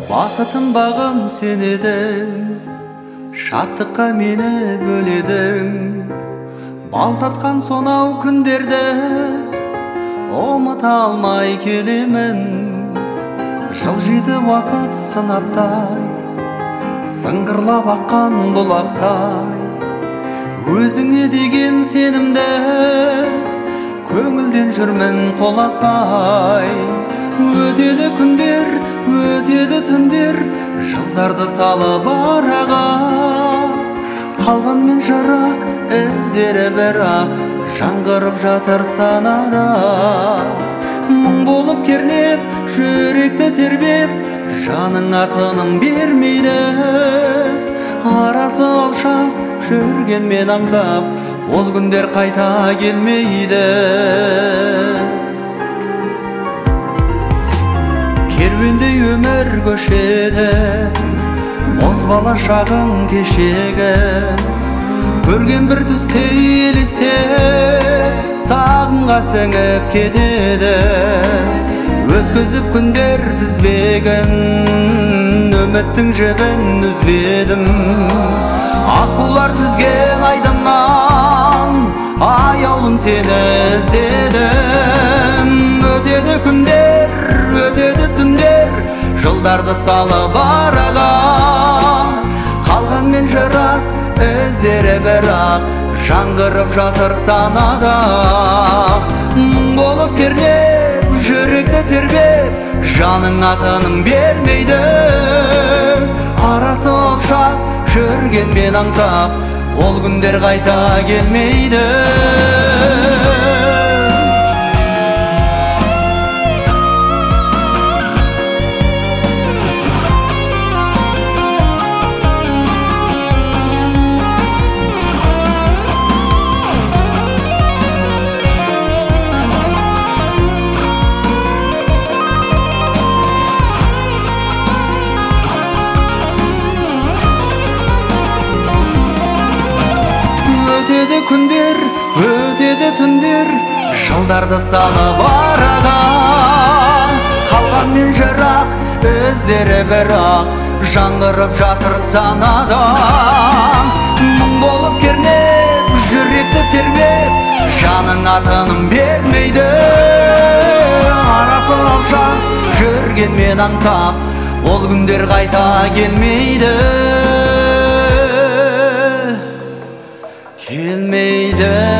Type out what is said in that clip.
Бақытым бағым сен едің, шаттыққа мені бөледің. Балтатқан сонау күндерді ұмыта алмай келемін. Жылжиды уақыт сынаптай, сыңғырлап аққан бұлақтай. Өзіңе деген сенімді көңілден жүрмін қолатпай. Өтеді күндер, өтеді түндер, жылдарды салып араға. Қалғанмен жырақ іздері бірақ жаңғырып жатыр санада. Мұң болып кернеп, жүректі тербеп, жаныңа тыным бермейді. Арасы алшақ жүргенмен аңсап, ол күндер қайта келмейді. Керуендей өмір көшеді, бозбала шағың кешегі. Көрген бір түсте елесте, сағымға сіңіп кетеді. Өткізіп күндер тізбегін, үміттің жібін үзбедім. Аққулар жүзген айдыннан, аяулым сені іздедім. Өтеді күндер, өтеді түндер, жылдарды салып араға. Қалғанмен жырақ іздері бірақ жаңғырып жатыр санада. Мұң болып кернеп, жүректі тербеп, жаныңа тыным бермейді. Арасы алшақ жүргенмен аңсап, ол күндер қайта келмейді. Өтеді күндер, өтеді түндер, жылдарды салып араға. Қалғанмен жырақ іздері бірақ жаңғырып жатыр санада. Мұң болып кернеп, жүректі тербеп, жаныңа тыным бермейді. Арасы алшақ жүргенмен аңсап, ол күндер қайта келмейді. Келмейді.